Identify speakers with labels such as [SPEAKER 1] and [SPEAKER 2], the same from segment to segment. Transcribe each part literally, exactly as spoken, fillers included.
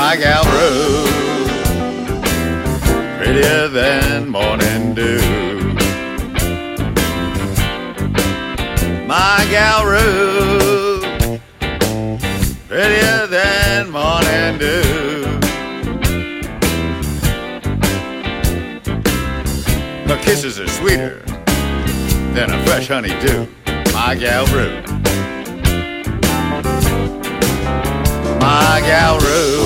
[SPEAKER 1] My gal Rue, prettier than morning dew. My gal Rue, prettier than morning dew. Her kisses are sweeter than a fresh honeydew. My gal Rue, my gal Rue,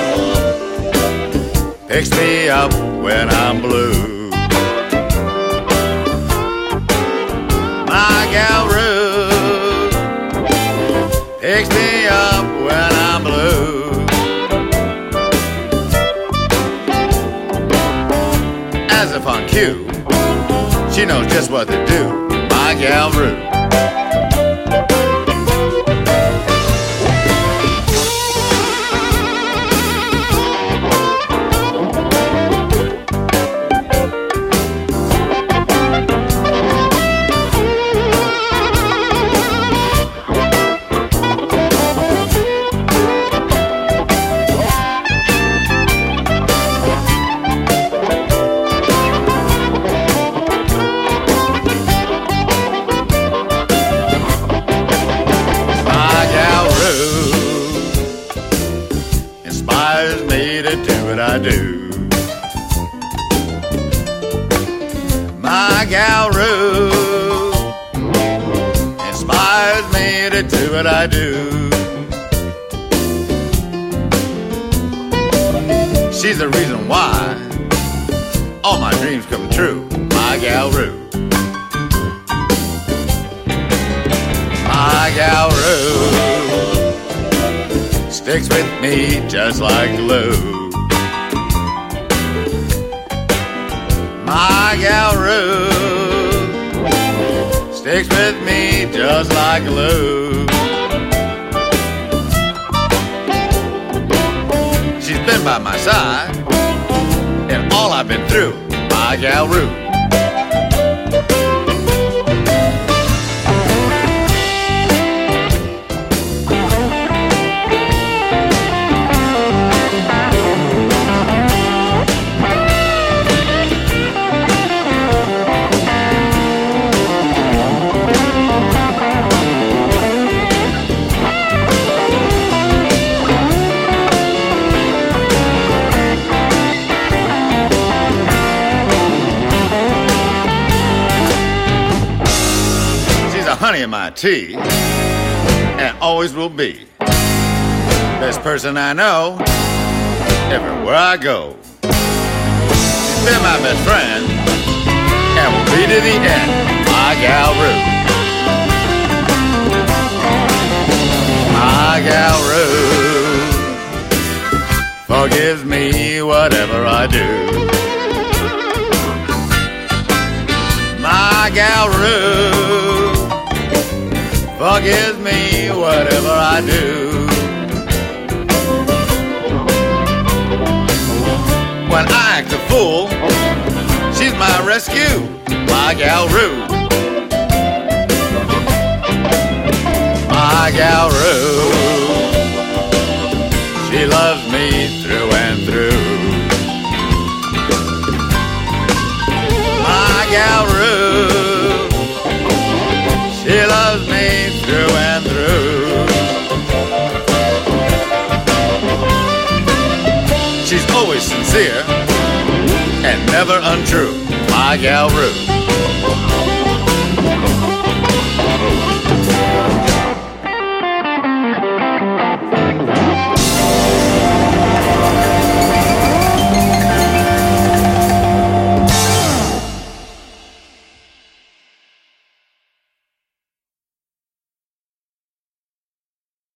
[SPEAKER 1] picks me up when I'm blue. My gal Rue picks me up when I'm blue. As if on cue, she knows just what to do. My gal Rue. Inspires me to do what I do. My gal Rue inspires me to do what I do. She's the reason why all my dreams come true. My gal Rue, my gal Rue sticks with me just like glue. My gal Rue sticks with me just like glue. She's been by my side and all I've been through. My gal Rue. Honey in my tea, and always will be. Best person I know, everywhere I go. She's been my best friend, and will be to the end. My gal Rue, my gal Rue forgives me whatever I do. My gal Rue forgives me whatever I do. When I act a fool, she's my rescue. My gal Rue, my gal Rue, she loves me through and through. My gal Rue, she loves me through and through. She's always sincere and never untrue. My gal Rue.